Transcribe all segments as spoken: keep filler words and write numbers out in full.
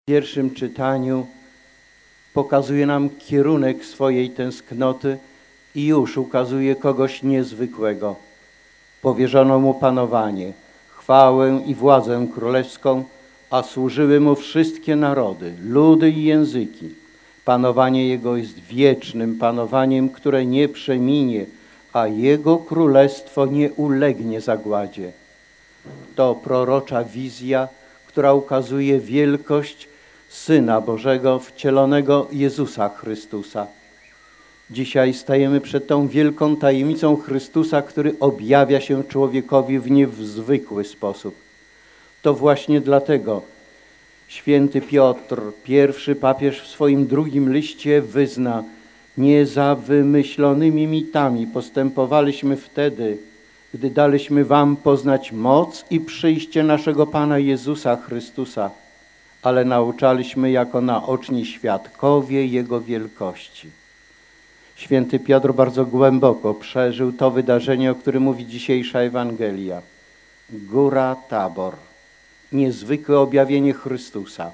W pierwszym czytaniu pokazuje nam kierunek swojej tęsknoty i już ukazuje kogoś niezwykłego. Powierzono mu panowanie, chwałę i władzę królewską, a służyły mu wszystkie narody, ludy i języki. Panowanie jego jest wiecznym panowaniem, które nie przeminie, a jego królestwo nie ulegnie zagładzie. To prorocza wizja, która ukazuje wielkość Syna Bożego, wcielonego Jezusa Chrystusa. Dzisiaj stajemy przed tą wielką tajemnicą Chrystusa, który objawia się człowiekowi w niezwykły sposób. To właśnie dlatego święty Piotr, pierwszy papież w swoim drugim liście wyzna: nie za wymyślonymi mitami postępowaliśmy wtedy, gdy daliśmy wam poznać moc i przyjście naszego Pana Jezusa Chrystusa, ale nauczaliśmy jako naoczni świadkowie Jego wielkości. Święty Piotr bardzo głęboko przeżył to wydarzenie, o którym mówi dzisiejsza Ewangelia. Góra Tabor, niezwykłe objawienie Chrystusa.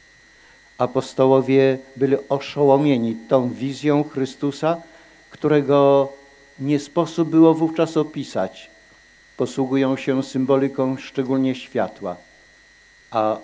Apostołowie byli oszołomieni tą wizją Chrystusa, którego nie sposób było wówczas opisać. Posługują się symboliką szczególnie światła, a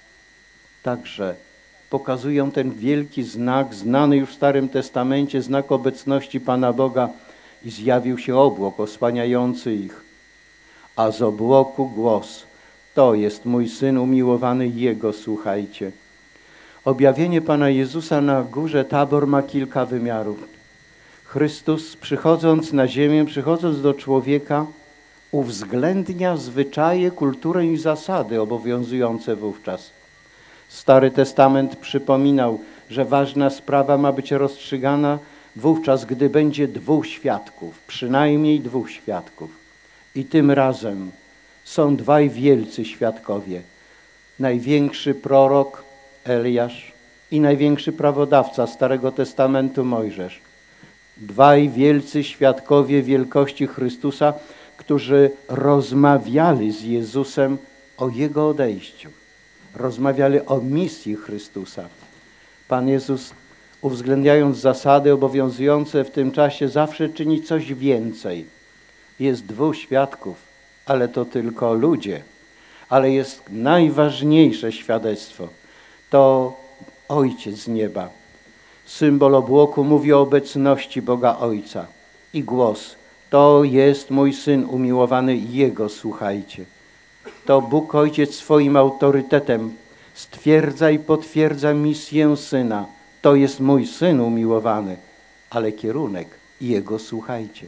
także pokazują ten wielki znak, znany już w Starym Testamencie, znak obecności Pana Boga, i zjawił się obłok osłaniający ich. A z obłoku głos: to jest mój Syn umiłowany, Jego słuchajcie. Objawienie Pana Jezusa na górze Tabor ma kilka wymiarów. Chrystus, przychodząc na ziemię, przychodząc do człowieka, uwzględnia zwyczaje, kulturę i zasady obowiązujące wówczas. Stary Testament przypominał, że ważna sprawa ma być rozstrzygana wówczas, gdy będzie dwóch świadków, przynajmniej dwóch świadków. I tym razem są dwaj wielcy świadkowie. Największy prorok Eliasz i największy prawodawca Starego Testamentu Mojżesz. Dwaj wielcy świadkowie wielkości Chrystusa, którzy rozmawiali z Jezusem o Jego odejściu. Rozmawiali o misji Chrystusa. Pan Jezus, uwzględniając zasady obowiązujące w tym czasie, zawsze czyni coś więcej. Jest dwóch świadków, ale to tylko ludzie. Ale jest najważniejsze świadectwo. To Ojciec z nieba. Symbol obłoku mówi o obecności Boga Ojca. I głos: to jest mój Syn umiłowany, Jego słuchajcie. To Bóg Ojciec swoim autorytetem stwierdza i potwierdza misję Syna. To jest mój Syn umiłowany, ale kierunek: Jego słuchajcie.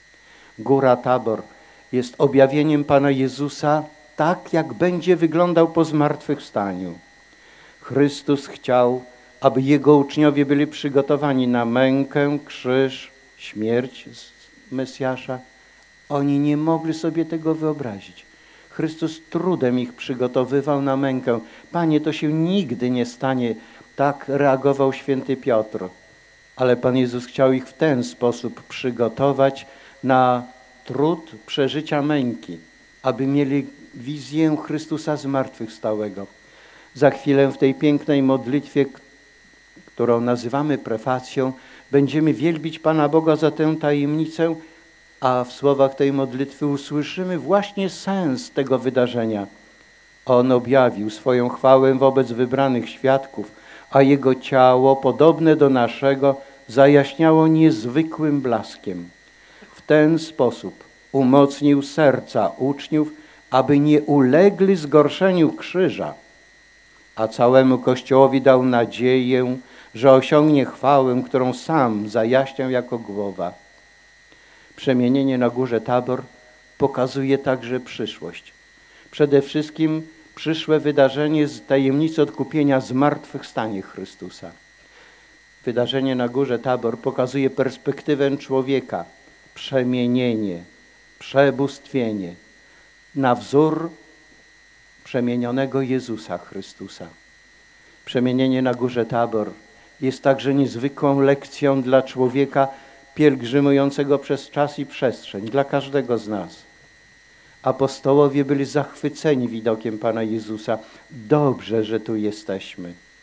Góra Tabor jest objawieniem Pana Jezusa tak, jak będzie wyglądał po zmartwychwstaniu. Chrystus chciał, aby Jego uczniowie byli przygotowani na mękę, krzyż, śmierć Mesjasza. Oni nie mogli sobie tego wyobrazić. Chrystus trudem ich przygotowywał na mękę. Panie, to się nigdy nie stanie. Tak reagował święty Piotr. Ale Pan Jezus chciał ich w ten sposób przygotować na trud przeżycia męki, aby mieli wizję Chrystusa zmartwychwstałego. Za chwilę w tej pięknej modlitwie, którą nazywamy prefacją, będziemy wielbić Pana Boga za tę tajemnicę, a w słowach tej modlitwy usłyszymy właśnie sens tego wydarzenia. On objawił swoją chwałę wobec wybranych świadków, a Jego ciało, podobne do naszego, zajaśniało niezwykłym blaskiem. W ten sposób umocnił serca uczniów, aby nie ulegli zgorszeniu krzyża, a całemu Kościołowi dał nadzieję, że osiągnie chwałę, którą sam zajaśniał jako głowa. Przemienienie na górze Tabor pokazuje także przyszłość. Przede wszystkim przyszłe wydarzenie z tajemnicy odkupienia, zmartwychwstanie Chrystusa. Wydarzenie na górze Tabor pokazuje perspektywę człowieka, przemienienie, przebóstwienie na wzór przemienionego Jezusa Chrystusa. Przemienienie na górze Tabor jest także niezwykłą lekcją dla człowieka pielgrzymującego przez czas i przestrzeń, dla każdego z nas. Apostołowie byli zachwyceni widokiem Pana Jezusa. Dobrze, że tu jesteśmy.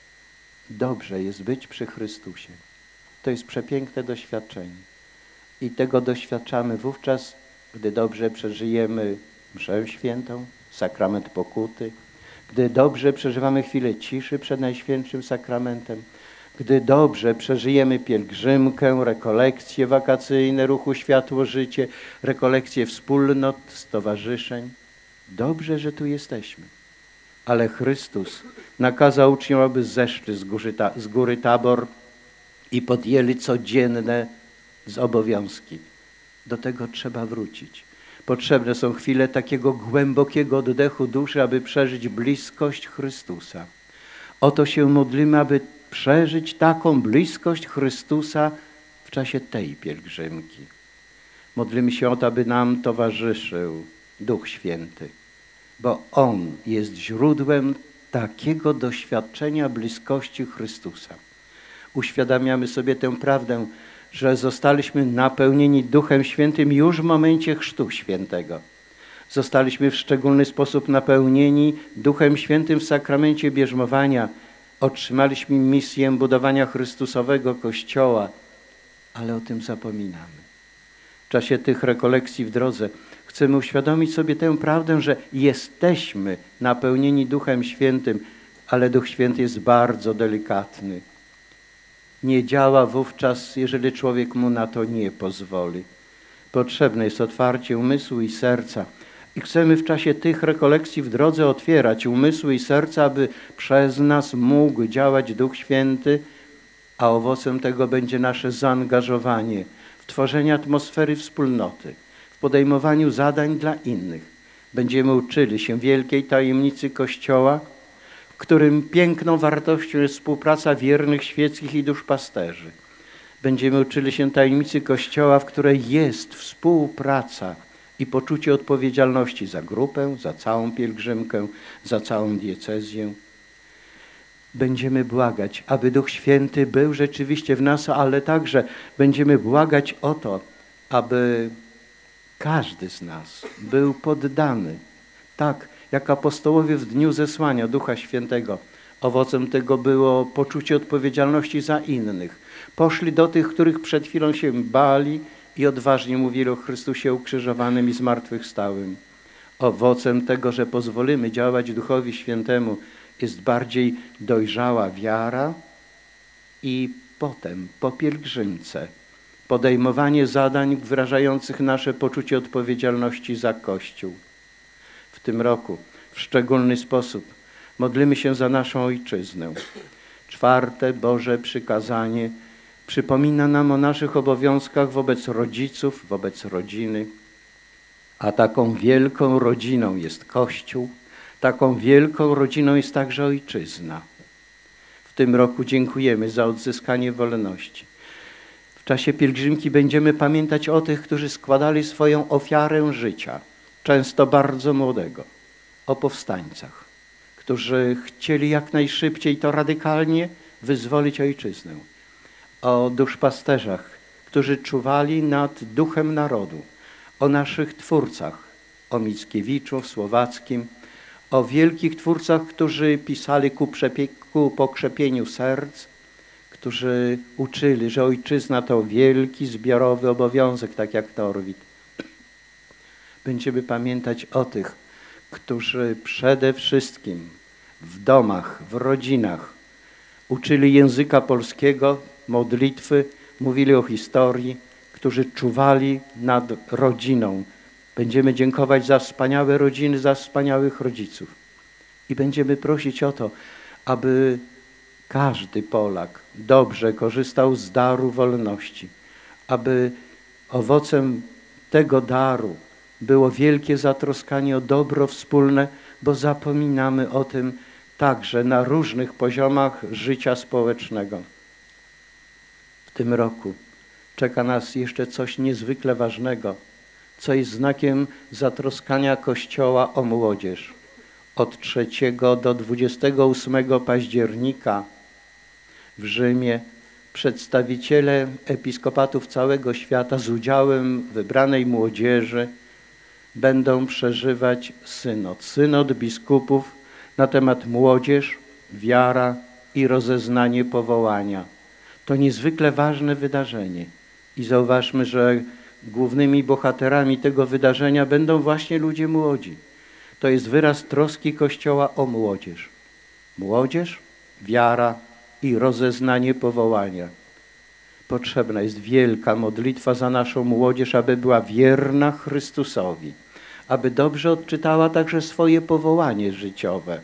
Dobrze jest być przy Chrystusie. To jest przepiękne doświadczenie. I tego doświadczamy wówczas, gdy dobrze przeżyjemy mszę świętą, sakrament pokuty, gdy dobrze przeżywamy chwilę ciszy przed Najświętszym Sakramentem, gdy dobrze przeżyjemy pielgrzymkę, rekolekcje wakacyjne, ruchu Światło Życie, rekolekcje wspólnot, stowarzyszeń. Dobrze, że tu jesteśmy. Ale Chrystus nakazał uczniom, aby zeszli z góry, z góry Tabor i podjęli codzienne z obowiązki. Do tego trzeba wrócić. Potrzebne są chwile takiego głębokiego oddechu duszy, aby przeżyć bliskość Chrystusa. O to się modlimy, aby przeżyć taką bliskość Chrystusa w czasie tej pielgrzymki. Modlimy się o to, aby nam towarzyszył Duch Święty, bo On jest źródłem takiego doświadczenia bliskości Chrystusa. Uświadamiamy sobie tę prawdę, że zostaliśmy napełnieni Duchem Świętym już w momencie Chrztu Świętego. Zostaliśmy w szczególny sposób napełnieni Duchem Świętym w sakramencie bierzmowania. Otrzymaliśmy misję budowania Chrystusowego Kościoła, ale o tym zapominamy. W czasie tych rekolekcji w drodze chcemy uświadomić sobie tę prawdę, że jesteśmy napełnieni Duchem Świętym, ale Duch Święty jest bardzo delikatny. Nie działa wówczas, jeżeli człowiek mu na to nie pozwoli. Potrzebne jest otwarcie umysłu i serca. I chcemy w czasie tych rekolekcji w drodze otwierać umysły i serca, aby przez nas mógł działać Duch Święty, a owocem tego będzie nasze zaangażowanie w tworzenie atmosfery wspólnoty, w podejmowaniu zadań dla innych. Będziemy uczyli się wielkiej tajemnicy Kościoła, w którym piękną wartością jest współpraca wiernych świeckich i duszpasterzy. Będziemy uczyli się tajemnicy Kościoła, w której jest współpraca i poczucie odpowiedzialności za grupę, za całą pielgrzymkę, za całą diecezję. Będziemy błagać, aby Duch Święty był rzeczywiście w nas, ale także będziemy błagać o to, aby każdy z nas był poddany, tak jak apostołowie w dniu zesłania Ducha Świętego. Owocem tego było poczucie odpowiedzialności za innych. Poszli do tych, których przed chwilą się bali i odważnie mówili o Chrystusie ukrzyżowanym i zmartwychwstałym. Owocem tego, że pozwolimy działać Duchowi Świętemu, jest bardziej dojrzała wiara i potem po pielgrzymce podejmowanie zadań wyrażających nasze poczucie odpowiedzialności za Kościół. W tym roku w szczególny sposób modlimy się za naszą ojczyznę. Czwarte Boże przykazanie przypomina nam o naszych obowiązkach wobec rodziców, wobec rodziny, a taką wielką rodziną jest Kościół, taką wielką rodziną jest także ojczyzna. W tym roku dziękujemy za odzyskanie wolności. W czasie pielgrzymki będziemy pamiętać o tych, którzy składali swoją ofiarę życia, często bardzo młodego, o powstańcach, którzy chcieli jak najszybciej to radykalnie wyzwolić ojczyznę, o duszpasterzach, którzy czuwali nad duchem narodu, o naszych twórcach, o Mickiewiczu, Słowackim, o wielkich twórcach, którzy pisali ku, przepie- ku pokrzepieniu serc, którzy uczyli, że ojczyzna to wielki zbiorowy obowiązek, tak jak Norwid. Będziemy pamiętać o tych, którzy przede wszystkim w domach, w rodzinach uczyli języka polskiego, modlitwy, mówili o historii, którzy czuwali nad rodziną. Będziemy dziękować za wspaniałe rodziny, za wspaniałych rodziców. I będziemy prosić o to, aby każdy Polak dobrze korzystał z daru wolności, aby owocem tego daru było wielkie zatroskanie o dobro wspólne, bo zapominamy o tym także na różnych poziomach życia społecznego. W tym roku czeka nas jeszcze coś niezwykle ważnego, co jest znakiem zatroskania Kościoła o młodzież. Od trzeciego do dwudziestego ósmego października w Rzymie przedstawiciele episkopatów całego świata z udziałem wybranej młodzieży będą przeżywać synod. Synod biskupów na temat młodzież, wiara i rozeznanie powołania. To niezwykle ważne wydarzenie. I zauważmy, że głównymi bohaterami tego wydarzenia będą właśnie ludzie młodzi. To jest wyraz troski Kościoła o młodzież. Młodzież, wiara i rozeznanie powołania. Potrzebna jest wielka modlitwa za naszą młodzież, aby była wierna Chrystusowi, aby dobrze odczytała także swoje powołanie życiowe.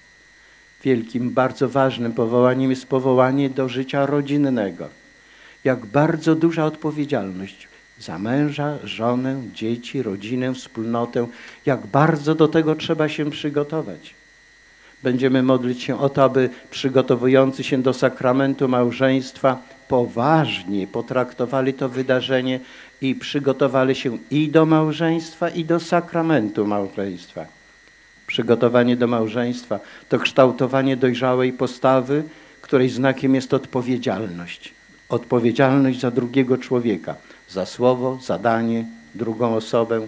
Wielkim, bardzo ważnym powołaniem jest powołanie do życia rodzinnego. Jak bardzo duża odpowiedzialność za męża, żonę, dzieci, rodzinę, wspólnotę, jak bardzo do tego trzeba się przygotować. Będziemy modlić się o to, aby przygotowujący się do sakramentu małżeństwa poważnie potraktowali to wydarzenie i przygotowali się i do małżeństwa, i do sakramentu małżeństwa. Przygotowanie do małżeństwa to kształtowanie dojrzałej postawy, której znakiem jest odpowiedzialność. Odpowiedzialność za drugiego człowieka, za słowo, zadanie, drugą osobę.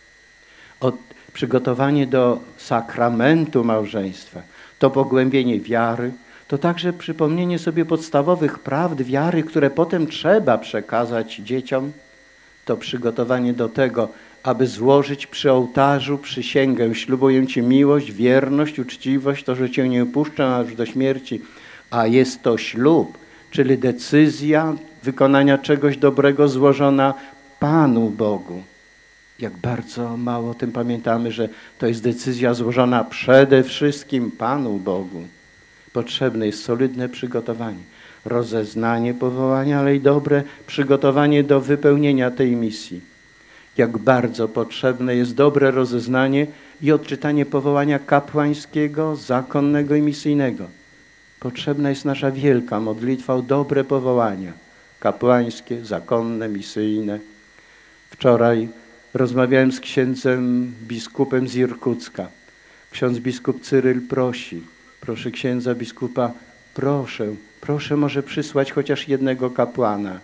Od, przygotowanie do sakramentu małżeństwa to pogłębienie wiary, to także przypomnienie sobie podstawowych prawd wiary, które potem trzeba przekazać dzieciom. To przygotowanie do tego, aby złożyć przy ołtarzu przysięgę. Ślubuję Ci miłość, wierność, uczciwość, to, że Cię nie opuszczę aż do śmierci. A jest to ślub, czyli decyzja wykonania czegoś dobrego złożona Panu Bogu. Jak bardzo mało o tym pamiętamy, że to jest decyzja złożona przede wszystkim Panu Bogu. Potrzebne jest solidne przygotowanie, rozeznanie powołania, ale i dobre przygotowanie do wypełnienia tej misji. Jak bardzo potrzebne jest dobre rozeznanie i odczytanie powołania kapłańskiego, zakonnego i misyjnego. Potrzebna jest nasza wielka modlitwa o dobre powołania, kapłańskie, zakonne, misyjne. Wczoraj rozmawiałem z księdzem biskupem z Irkucka. Ksiądz biskup Cyryl prosi, proszę księdza biskupa, proszę, proszę może przysłać chociaż jednego kapłana.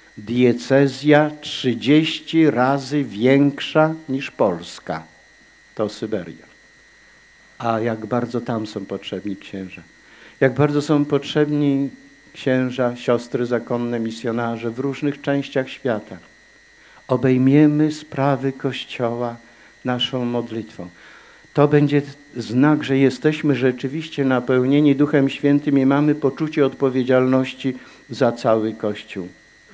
Diecezja trzydzieści razy większa niż Polska. To Syberia. A jak bardzo tam są potrzebni księża. Jak bardzo są potrzebni księża, siostry zakonne, misjonarze w różnych częściach świata. Obejmiemy sprawy Kościoła naszą modlitwą. To będzie znak, że jesteśmy rzeczywiście napełnieni Duchem Świętym i mamy poczucie odpowiedzialności za cały Kościół.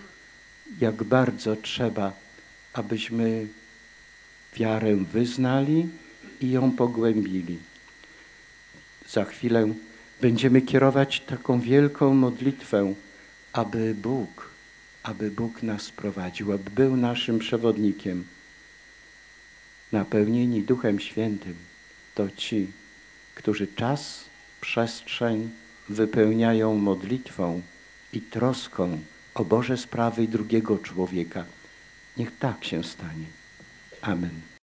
Jak bardzo trzeba, abyśmy wiarę wyznali i ją pogłębili. Za chwilę będziemy kierować taką wielką modlitwę, aby Bóg, aby Bóg nas prowadził, aby był naszym przewodnikiem. Napełnieni Duchem Świętym to ci, którzy czas, przestrzeń wypełniają modlitwą i troską o Boże sprawy i drugiego człowieka. Niech tak się stanie. Amen.